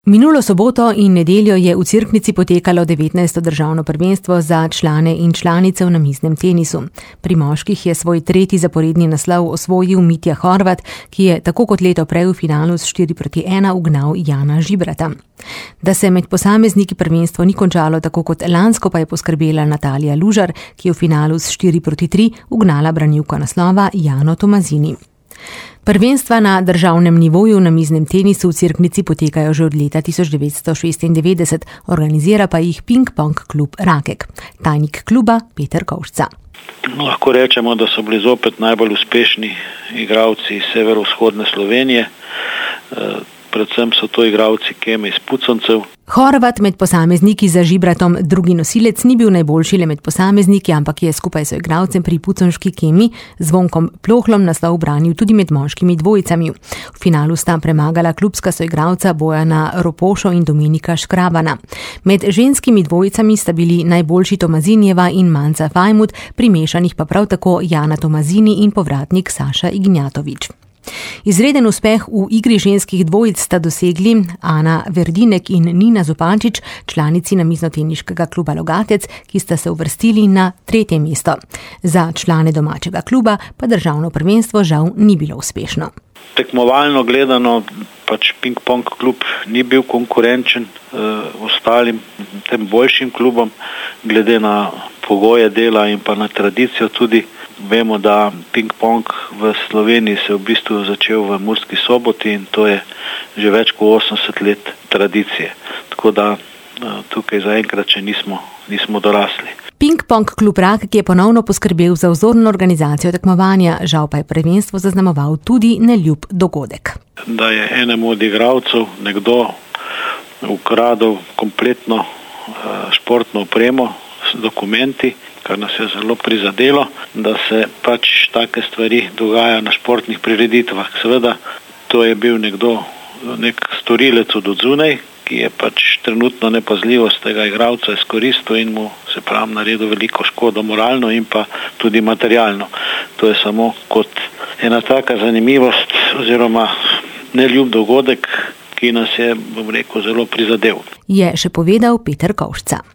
Minulo soboto in nedeljo je v Cerknici potekalo 19. državno prvenstvo za člane in članice v namiznem tenisu. Pri moških je svoj tretji zaporedni naslov osvojil Mitja Horvat, ki je tako kot leto prej v finalu s 4-1 ugnal Jana Žibrata. Da se med posamezniki prvenstvo ni končalo tako kot lansko, pa je poskrbela Natalija Lužar, ki je v finalu s 4-3 ugnala branilko naslova Jano Tomazini. Prvenstva na državnem nivoju v namiznem tenisu v Cerknici potekajo že od leta 1996, organizira pa jih Ping-pong klub Rakek. Tajnik kluba Peter Kovšca. Lahko rečemo, da so bili zopet najbolj uspešni igralci iz severovzhodne Slovenije. Predvsem so to igralci Keme iz Puconcev. Horvat med posamezniki za Žibratom drugi nosilec ni bil najboljši le med posamezniki, ampak je skupaj s igralcem pri puconški Kemi Zvonkom Plohlom naslov branil tudi med moškimi dvojicami. V finalu sta premagala klubska soigralca Bojana Ropošo in Dominika Škrabana. Med ženskimi dvojicami sta bili najboljši Tomazinjeva in Manca Fajmut, pri mešanih pa prav tako Jana Tomazini in povratnik Saša Ignjatovič. Izreden uspeh v igri ženskih dvojic sta dosegli Ana Verdinek in Nina Zupančič, članici namiznoteniškega kluba Logatec, ki sta se uvrstili na 3. mesto. Za člane domačega kluba pa državno prvenstvo žal ni bilo uspešno. Tekmovalno gledano pač Ping-pong klub ni bil konkurenčen ostalim tem boljšim klubom, glede na pogoje dela in pa na tradicijo tudi. Vemo, da ping-pong v Sloveniji se v bistvu začel v Murski Soboti in to je že več kot 80 let tradicije. Tako da tukaj zaenkrat še nismo dorasli. Ping-pong klub Rakek je ponovno poskrbel za vzorno organizacijo tekmovanja, žal pa je prvenstvo zaznamoval tudi neljub dogodek. Da je enemu od igralcev nekdo ukradel kompletno športno opremo s dokumenti, kar nas je zelo prizadelo, da se pač take stvari dogajajo na športnih prireditvah. Seveda, to je bil nek storilec od odzunaj, ki je pač trenutno nepazljivost tega igralca izkoristil in mu se pravi naredil veliko škodo moralno in pa tudi materialno. To je samo kot ena taka zanimivost oziroma neljub dogodek, ki nas je, bom rekel, zelo prizadel. Je še povedal Peter Kovšca.